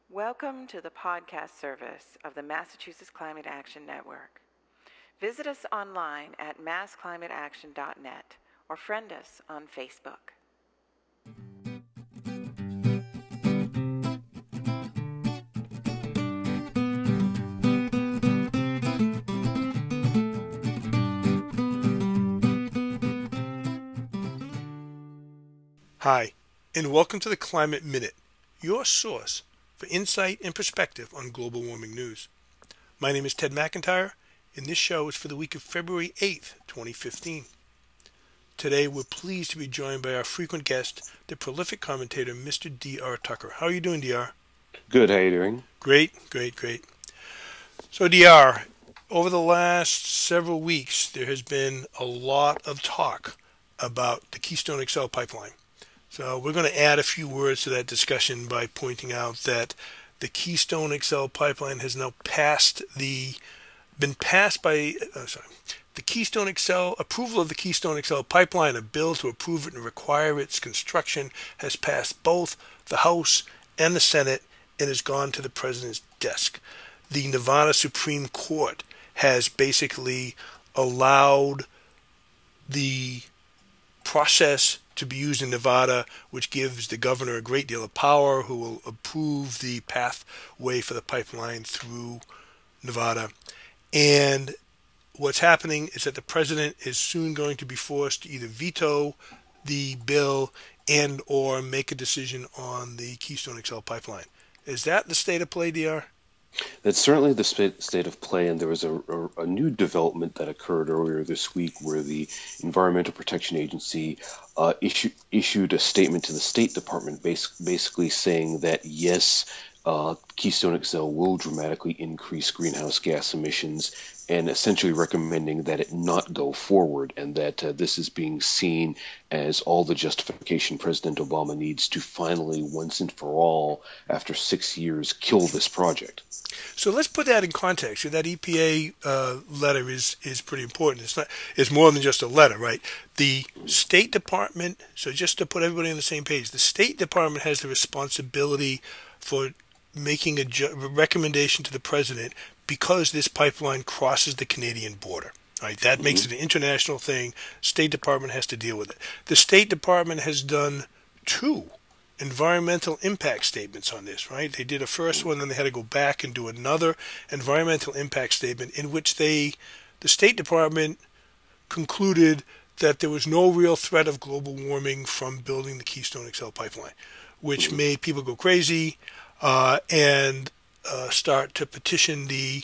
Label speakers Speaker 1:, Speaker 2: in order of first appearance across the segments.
Speaker 1: Welcome to the podcast service of the Massachusetts Climate Action Network. Visit us online at massclimateaction.net or friend us on Facebook.
Speaker 2: Hi, and welcome to the Climate Minute, your source for insight and perspective on global warming news. My name is Ted McIntyre, and this show is for the week of February 8th, 2015. Today, we're pleased to be joined by our frequent guest, the prolific commentator, Mr. D.R. Tucker. How are you doing, D.R.?
Speaker 3: Good. How are you doing?
Speaker 2: Great. So, D.R., over the last several weeks, there has been a lot of talk about the Keystone XL pipeline. So we're going to add a few words to that discussion by pointing out that the Keystone XL pipeline has now the Keystone XL approval of the Keystone XL pipeline, a bill to approve it and require its construction, has passed both the House and the Senate and has gone to the President's desk. The Nevada Supreme Court has basically allowed the process to be used in Nevada, which gives the governor a great deal of power, who will approve the pathway for the pipeline through Nevada. And what's happening is that the president is soon going to be forced to either veto the bill and or make a decision on the Keystone XL pipeline. Is that the state of play, DR?
Speaker 3: That's certainly the state of play, and there was a new development that occurred earlier this week where the Environmental Protection Agency issued a statement to the State Department basically saying that, yes, Keystone XL will dramatically increase greenhouse gas emissions, and essentially recommending that it not go forward, and that this is being seen as all the justification President Obama needs to finally, once and for all, after 6 years, kill this project.
Speaker 2: So let's put that in context. That EPA letter is pretty important. It's more than just a letter, right? The State Department, so just to put everybody on the same page, the State Department has the responsibility for making a recommendation to the president because this pipeline crosses the Canadian border. Right? That makes it an international thing. State Department has to deal with it. The State Department has done two environmental impact statements on this, right? They did a first one, then they had to go back and do another environmental impact statement in which the State Department concluded that there was no real threat of global warming from building the Keystone XL pipeline, which made people go crazy and start to petition the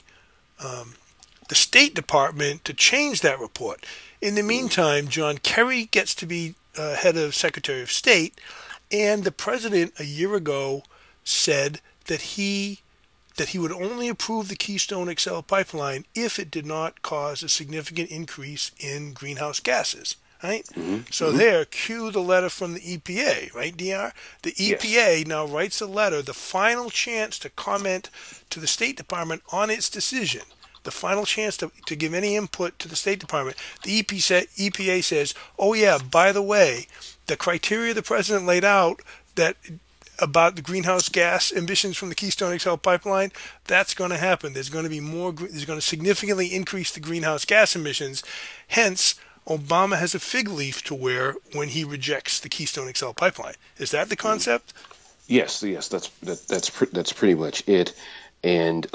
Speaker 2: State Department to change that report. In the meantime, John Kerry gets to be head of Secretary of State, and the president a year ago said that he would only approve the Keystone XL pipeline if it did not cause a significant increase in greenhouse gases. Right? So there, cue the letter from the EPA, right, DR? The EPA now writes a letter, the final chance to comment to the State Department on its decision, the final chance to give any input to the State Department. The EPA says, oh yeah, by the way, the criteria the president laid out about the greenhouse gas emissions from the Keystone XL pipeline, that's going to happen. There's going to be there's going to significantly increase the greenhouse gas emissions. Hence, Obama has a fig leaf to wear when he rejects the Keystone XL pipeline. Is that the concept?
Speaker 3: Yes, that's pretty much it. And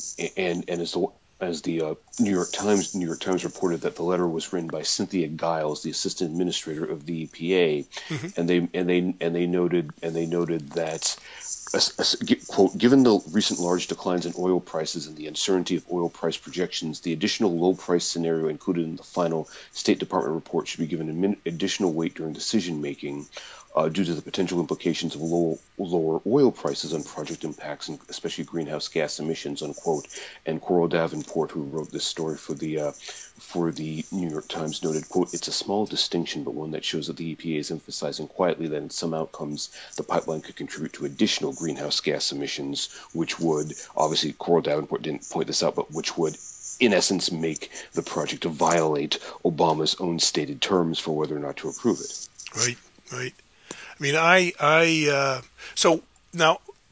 Speaker 3: as the New York Times reported that the letter was written by Cynthia Giles, the assistant administrator of the EPA, and they noted that, quote, given the recent large declines in oil prices and the uncertainty of oil price projections, the additional low price scenario included in the final State Department report should be given additional weight during decision making. Due to the potential implications of lower oil prices on project impacts, and especially greenhouse gas emissions, unquote. And Coral Davenport, who wrote this story for the New York Times, noted, quote, it's a small distinction, but one that shows that the EPA is emphasizing quietly that in some outcomes, the pipeline could contribute to additional greenhouse gas emissions, which would, obviously, Coral Davenport didn't point this out, but which would, in essence, make the project violate Obama's own stated terms for whether or not to approve it.
Speaker 2: Right. I mean, so now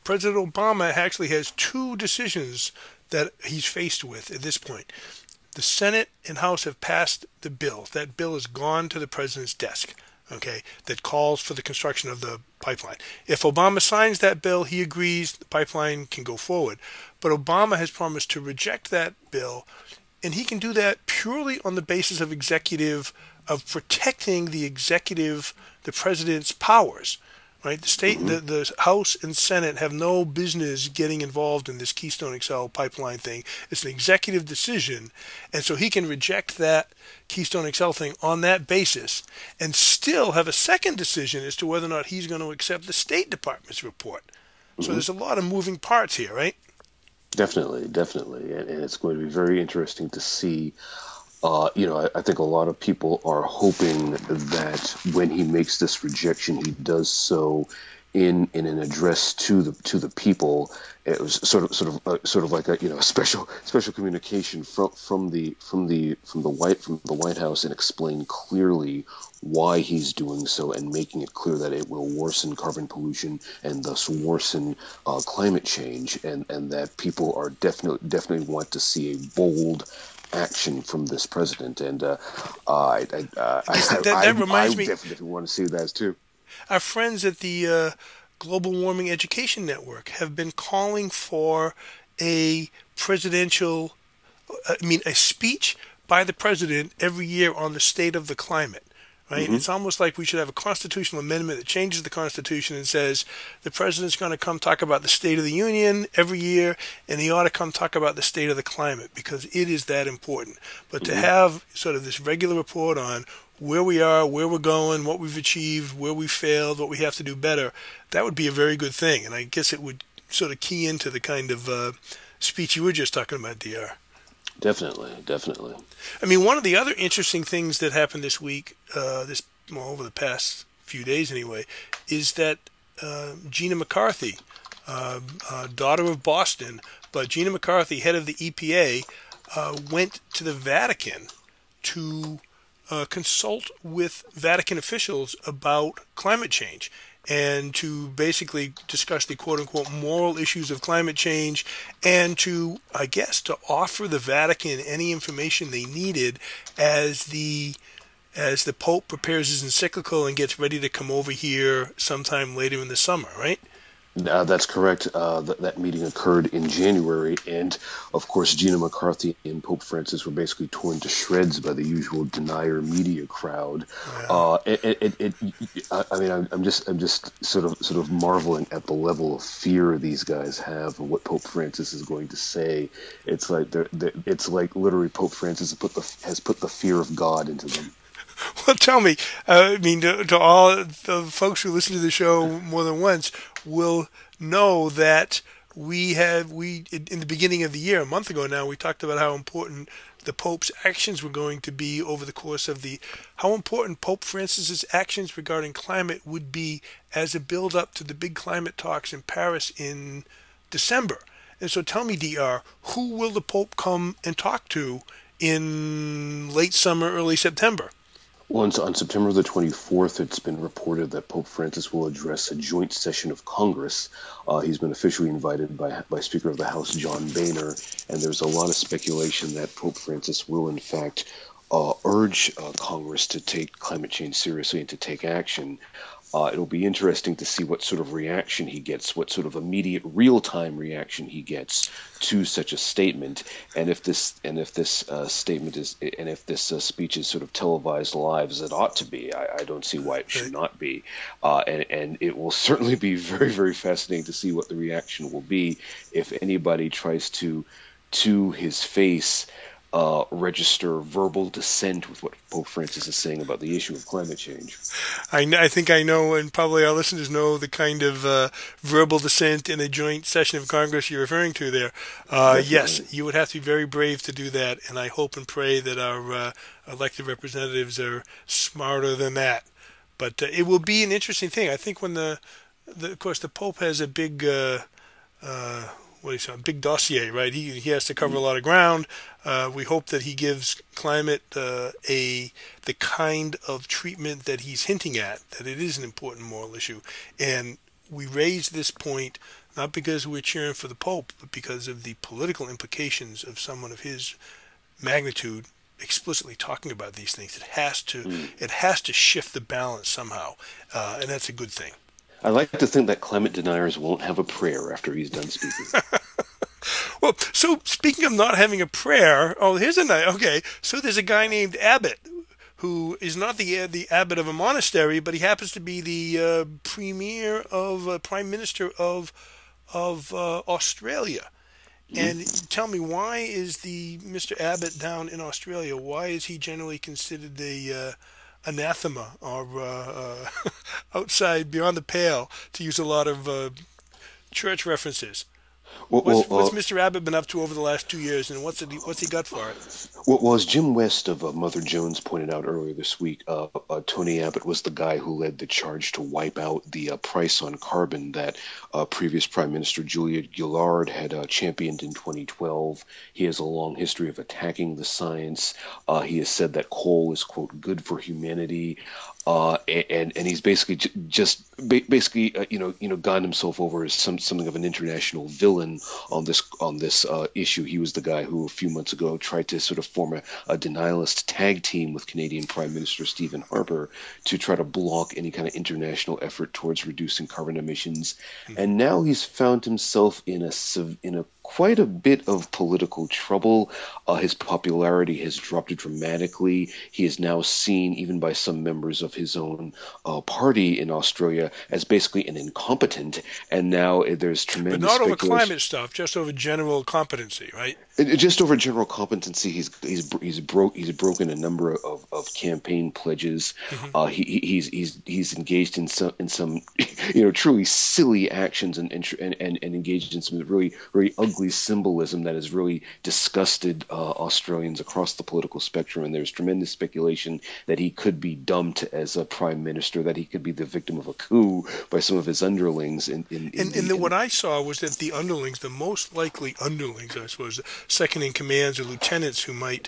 Speaker 2: President Obama actually has two decisions that he's faced with at this point. The Senate and House have passed the bill. That bill has gone to the president's desk, okay, that calls for the construction of the pipeline. If Obama signs that bill, he agrees the pipeline can go forward. But Obama has promised to reject that bill, and he can do that purely on the basis of protecting the president's powers. Right, the House and Senate have no business getting involved in this Keystone XL pipeline thing. It's an executive decision, and so he can reject that Keystone XL thing on that basis, and still have a second decision as to whether or not he's going to accept the State Department's report. So there's a lot of moving parts here, right?
Speaker 3: Definitely, and it's going to be very interesting to see. I think a lot of people are hoping that when he makes this rejection, he does so in an address to the people. It was sort of like a special communication from the White House, and explain clearly why he's doing so, and making it clear that it will worsen carbon pollution and thus worsen climate change, and that people are definitely want to see a bold action from this president, and I
Speaker 2: reminds me.
Speaker 3: Definitely want to see that too.
Speaker 2: Our friends at the Global Warming Education Network have been calling for a speech by the president every year on the state of the climate. Right? It's almost like we should have a constitutional amendment that changes the Constitution and says the president's going to come talk about the State of the Union every year, and he ought to come talk about the state of the climate, because it is that important. But to have sort of this regular report on where we are, where we're going, what we've achieved, where we failed, what we have to do better, that would be a very good thing. And I guess it would sort of key into the kind of speech you were just talking about, DR.
Speaker 3: Definitely.
Speaker 2: I mean, one of the other interesting things that happened this week, over the past few days anyway, is that Gina McCarthy, daughter of Boston, but Gina McCarthy, head of the EPA, went to the Vatican to consult with Vatican officials about climate change, and to basically discuss the quote-unquote moral issues of climate change, and to offer the Vatican any information they needed as the Pope prepares his encyclical and gets ready to come over here sometime later in the summer, right?
Speaker 3: That's correct. That meeting occurred in January, and of course, Gina McCarthy and Pope Francis were basically torn to shreds by the usual denier media crowd.
Speaker 2: Yeah.
Speaker 3: I'm just sort of marveling at the level of fear these guys have of what Pope Francis is going to say. It's like it's like literally Pope Francis has put the fear of God into them.
Speaker 2: Well, tell me, to all the folks who listen to the show more than once will know that we in the beginning of the year, a month ago now, we talked about how important the Pope's actions were going to be over the course of how important Pope Francis's actions regarding climate would be as a build-up to the big climate talks in Paris in December. And so tell me, DR, who will the Pope come and talk to in late summer, early September?
Speaker 3: Well, on September the 24th, it's been reported that Pope Francis will address a joint session of Congress. He's been officially invited by Speaker of the House John Boehner, and there's a lot of speculation that Pope Francis will, in fact, urge Congress to take climate change seriously and to take action. It'll be interesting to see what sort of reaction he gets, what sort of immediate, real-time reaction he gets to such a statement, and if this speech is sort of televised live as it ought to be. I don't see why it should not be, and it will certainly be very, very fascinating to see what the reaction will be if anybody tries to his face, register verbal dissent with what Pope Francis is saying about the issue of climate change.
Speaker 2: I think I know, and probably our listeners know, the kind of verbal dissent in a joint session of Congress you're referring to there. Yes, you would have to be very brave to do that, and I hope and pray that our elected representatives are smarter than that. But it will be an interesting thing. I think when of course, the Pope has a big big dossier, right? He has to cover a lot of ground. We hope that he gives climate the kind of treatment that he's hinting at, that it is an important moral issue. And we raised this point not because we're cheering for the Pope, but because of the political implications of someone of his magnitude explicitly talking about these things. It has to shift the balance somehow, and that's a good thing.
Speaker 3: I like to think that climate deniers won't have a prayer after he's done speaking.
Speaker 2: Well, so speaking of not having a prayer, here's a nice. Okay, so there's a guy named Abbott who is not the abbot of a monastery, but he happens to be the prime minister of Australia. And tell me, why is the Mr. Abbott down in Australia? Why is he generally considered the anathema or outside, beyond the pale, to use a lot of church references? What's Mr. Abbott been up to over the last 2 years, and what's he got for it?
Speaker 3: Well, as Jim West of Mother Jones pointed out earlier this week, Tony Abbott was the guy who led the charge to wipe out the price on carbon that previous Prime Minister Julia Gillard had championed in 2012. He has a long history of attacking the science. He has said that coal is, quote, good for humanity. And he's basically gotten himself over as something of an international villain on this issue. He was the guy who a few months ago tried to sort of form a denialist tag team with Canadian Prime Minister Stephen Harper to try to block any kind of international effort towards reducing carbon emissions. Mm-hmm. And now he's found himself in a quite a bit of political trouble. His popularity has dropped dramatically. He is now seen, even by some members of his own party in Australia, as basically an incompetent. And now there's tremendous
Speaker 2: But not over climate stuff, just over general competency, right?
Speaker 3: Just over general competency. He's broken a number of campaign pledges. Mm-hmm. He's engaged in some truly silly actions and engaged in some really very ugly symbolism that has really disgusted Australians across the political spectrum. And there's tremendous speculation that he could be dumped as a prime minister, that he could be the victim of a coup by some of his underlings.
Speaker 2: What I saw was that the underlings, the most likely underlings, I suppose, second in commands or lieutenants who might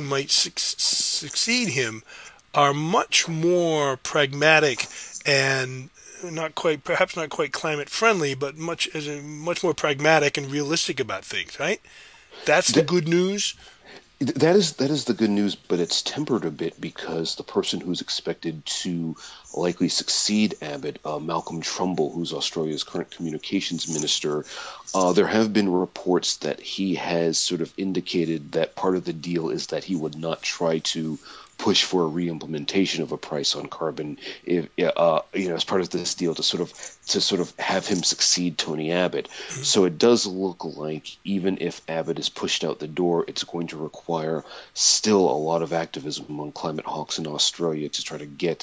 Speaker 2: succeed him, are much more pragmatic and perhaps not quite climate friendly, but much more pragmatic and realistic about things. Right? That's the good news.
Speaker 3: That is the good news, but it's tempered a bit because the person who's expected to likely succeed Abbott, Malcolm Trumbull, who's Australia's current communications minister, there have been reports that he has sort of indicated that part of the deal is that he would not try to push for a re-implementation of a price on carbon, as part of this deal to sort of have him succeed Tony Abbott. Mm-hmm. So it does look like even if Abbott is pushed out the door, it's going to require still a lot of activism among climate hawks in Australia to try to get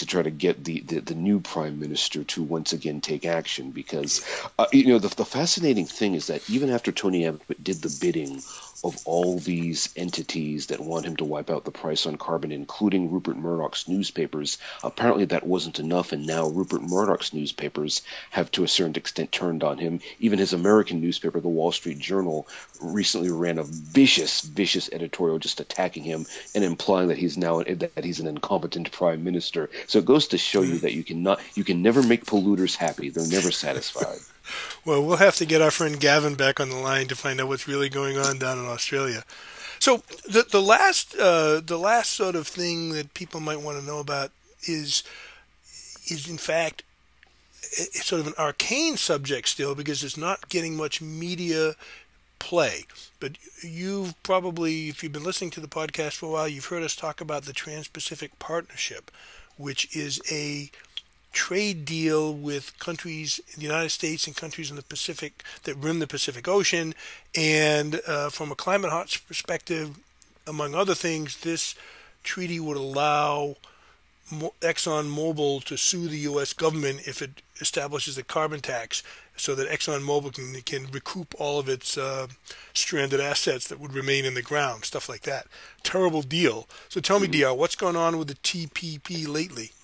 Speaker 3: the new prime minister to once again take action. Because the fascinating thing is that even after Tony Abbott did the bidding of all these entities that want him to wipe out the price on carbon, including Rupert Murdoch's newspapers, apparently that wasn't enough, and now Rupert Murdoch's newspapers have to a certain extent turned on him. Even his American newspaper, the Wall Street Journal, recently ran a vicious editorial just attacking him and implying that he's an incompetent prime minister. So it goes to show you that you can never make polluters happy. They're never satisfied.
Speaker 2: Well, we'll have to get our friend Gavin back on the line to find out what's really going on down in Australia. So the last sort of thing that people might want to know about is in fact it's sort of an arcane subject still, because it's not getting much media play. But you've probably, if you've been listening to the podcast for a while, you've heard us talk about the Trans-Pacific Partnership, which is a trade deal with countries in the United States and countries in the Pacific that rim the Pacific Ocean. And from a climate hawks perspective, among other things, this treaty would allow ExxonMobil to sue the U.S. government if it establishes a carbon tax, so that ExxonMobil can recoup all of its stranded assets that would remain in the ground, stuff like that. Terrible deal. So tell me, DR, what's going on with the TPP lately?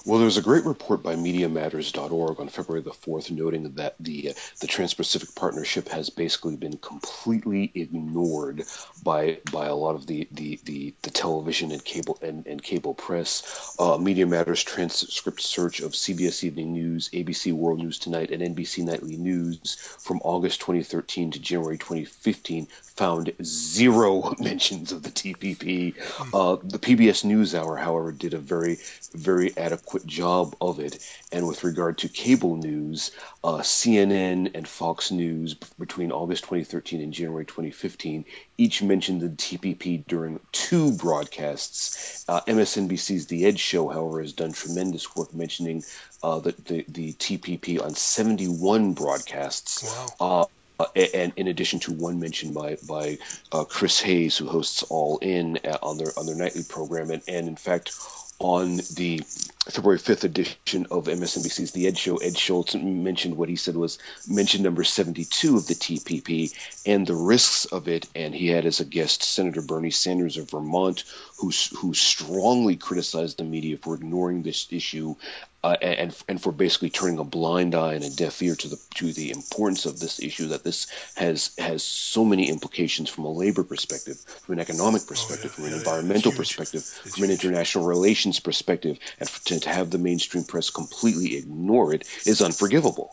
Speaker 3: Well, there was a great report by MediaMatters.org on February the 4th noting that the Trans-Pacific Partnership has basically been completely ignored by a lot of the television and cable press. Media Matters transcript search of CBS Evening News, ABC World News Tonight, and NBC Nightly News from August 2013 to January 2015 found zero mentions of the TPP. The PBS NewsHour, however, did a very, very adequate job of it. And with regard to cable news, CNN and Fox News between August 2013 and January 2015 each mentioned the TPP during 2 broadcasts. MSNBC's The Ed Show, however, has done tremendous work mentioning the TPP on 71 broadcasts.
Speaker 2: Wow.
Speaker 3: And in addition to one mentioned by Chris Hayes, who hosts All In on their nightly program, and in fact on the February 5th edition of MSNBC's The Ed Show, Ed Schultz mentioned what he said was mention number 72 of the TPP and the risks of it, and he had as a guest Senator Bernie Sanders of Vermont, who strongly criticized the media for ignoring this issue. And for basically turning a blind eye and a deaf ear to the importance of this issue, that this has so many implications from a labor perspective, from an economic perspective, from an environmental perspective, from an international relations perspective, and to have the mainstream press completely ignore it is unforgivable.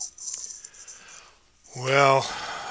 Speaker 2: Well,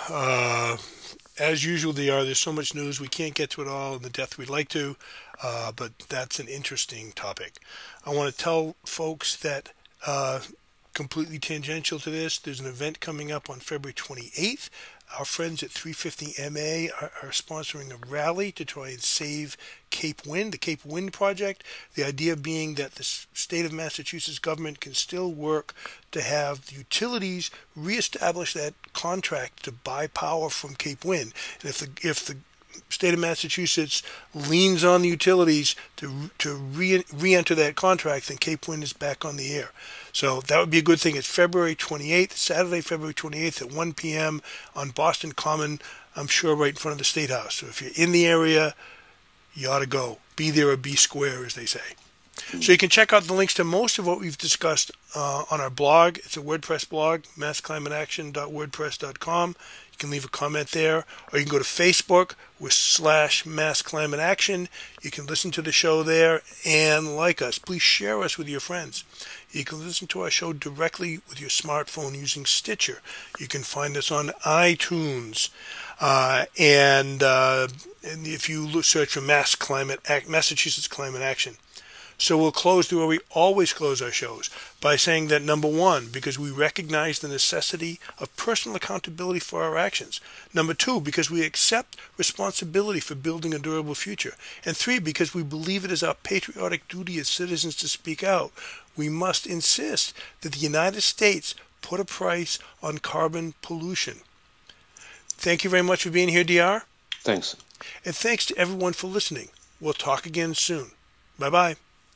Speaker 2: as usual, there's so much news we can't get to it all in the depth we'd like to, but that's an interesting topic. I want to tell folks that completely tangential to this, there's an event coming up on February 28th. Our friends at 350MA are sponsoring a rally to try and save Cape Wind, the Cape Wind Project. The idea being that the state of Massachusetts government can still work to have the utilities reestablish that contract to buy power from Cape Wind. And if the state of Massachusetts leans on the utilities to re-enter that contract, then Cape Wind is back on the air. So that would be a good thing. It's February 28th, Saturday, February 28th at 1 p.m. on Boston Common, I'm sure right in front of the State House. So if you're in the area, you ought to go. Be there or be square, as they say. So you can check out the links to most of what we've discussed on our blog. It's a WordPress blog, massclimateaction.wordpress.com. You can leave a comment there, or you can go to Facebook with /massclimateaction. You can listen to the show there and like us. Please share us with your friends. You can listen to our show directly with your smartphone using Stitcher. You can find us on iTunes. And if you search for Massachusetts Climate Action. So we'll close the way we always close our shows, by saying that, number 1, because we recognize the necessity of personal accountability for our actions. Number 2, because we accept responsibility for building a durable future. And 3, because we believe it is our patriotic duty as citizens to speak out. We must insist that the United States put a price on carbon pollution. Thank you very much for being here, DR.
Speaker 3: Thanks.
Speaker 2: And thanks to everyone for listening. We'll talk again soon. Bye-bye.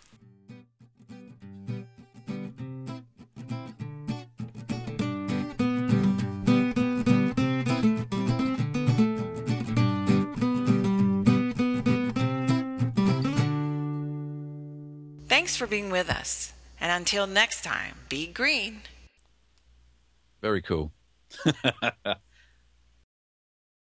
Speaker 1: Thanks for being with us. And until next time, be green.
Speaker 4: Very cool.